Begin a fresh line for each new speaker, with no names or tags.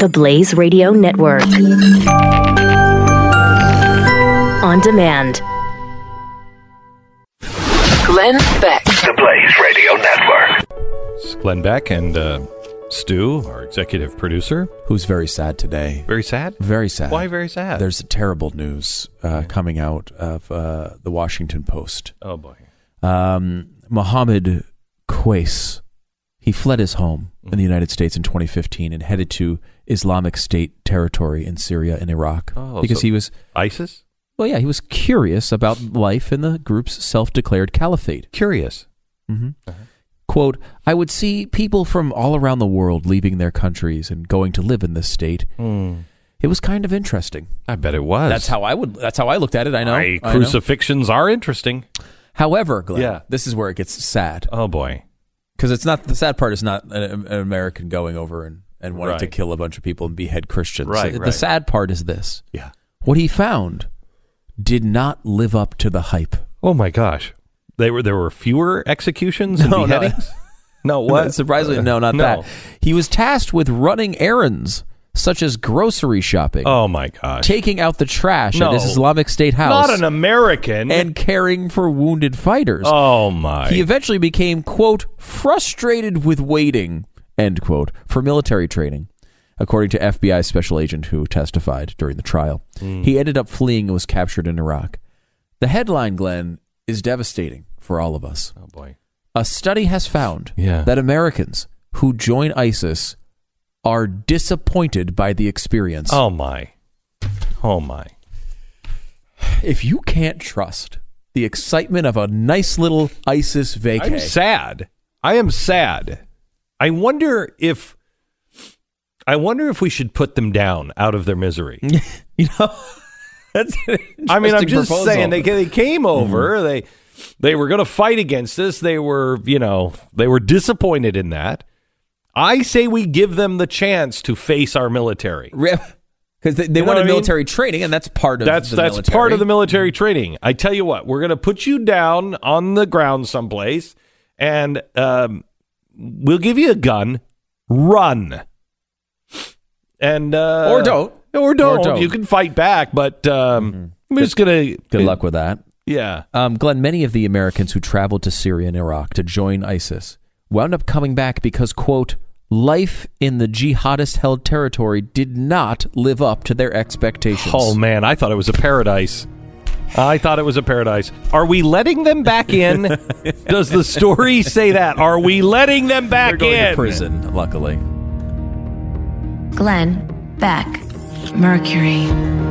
The Blaze Radio Network. On demand.
Glenn Beck.
The Blaze Radio Network.
It's Glenn Beck and Stu, our executive producer.
Who's very sad today.
Very sad?
Very sad.
Why very sad?
There's terrible news coming out of the Washington Post.
Oh, boy.
Mohammed Qais, he fled his home in the United States in 2015 and headed to Islamic State territory in Syria and Iraq. Because he was...
ISIS?
Well, yeah, he was curious about life in the group's self-declared caliphate.
Curious.
Mm-hmm. Quote, I would see people from all around the world leaving their countries and going to live in this state. It was kind of interesting.
I bet it was.
That's how I looked at it. I know.
Crucifixions are interesting.
However, Glenn, this is where it gets sad.
Oh, boy.
Because it's not, the sad part is not an American going over and wanting to kill a bunch of people and behead Christians. The sad part is this.
Yeah.
What he found did not live up to the hype.
Oh, my gosh. There were fewer executions and beheadings? No, what?
Surprisingly, no, not that. He was tasked with running errands, such as grocery shopping.
Oh, my gosh.
Taking out the trash at his Islamic State house.
Not an American.
And caring for wounded fighters.
Oh, my.
He eventually became, quote, frustrated with waiting, end quote, for military training, according to FBI special agent who testified during the trial. He ended up fleeing and was captured in Iraq. The headline, Glenn, is devastating for all of us.
Oh, boy.
A study has found that Americans who join ISIS are disappointed by the experience.
Oh, my. Oh, my.
If you can't trust the excitement of a nice little ISIS vacay.
I'm sad. I am sad. I wonder if we should put them down out of their misery.
That's
I'm just saying, they came over, they were going to fight against us. They were disappointed in that. I say we give them the chance to face our military.
Because they wanted military training, and that's part of the military.
That's part of the military training. I tell you what, we're going to put you down on the ground someplace, and we'll give you a gun. Run. And or don't. You can fight back, but I'm just going to...
Good luck with that.
Yeah.
Glenn, many of the Americans who traveled to Syria and Iraq to join ISIS wound up coming back because, quote, life in the jihadist-held territory did not live up to their expectations.
Oh, man, I thought it was a paradise. Are we letting them back in? Does the story say that? Are we letting them back
They're going
in?
to prison, luckily.
Glenn Beck. Mercury.